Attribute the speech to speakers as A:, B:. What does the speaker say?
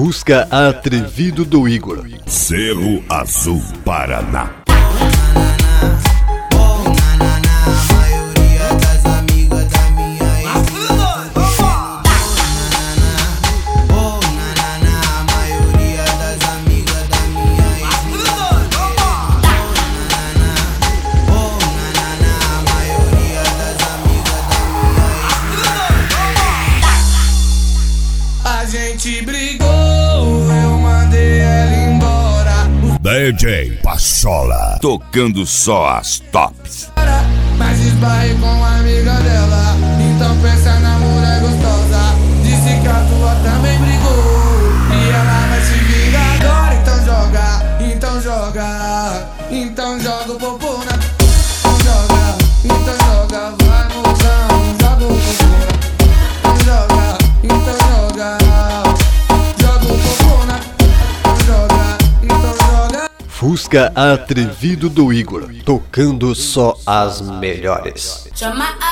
A: Fusca atrevido do Igor.
B: Cerro Azul, Paraná.
C: A gente brigou, eu mandei ela embora.
B: DJ Pachola, tocando só as tops.
C: Mas esbarrei com a amiga dela, então pensa na mulher gostosa. Disse que a tua também brigou e ela vai se vingar agora. Então joga, então joga o popô na. Então joga, vai mozão, joga o popô na. Então joga, joga o popô na. Então joga.
A: Fusca atrevido do Igor, tocando só as melhores.
D: Chama a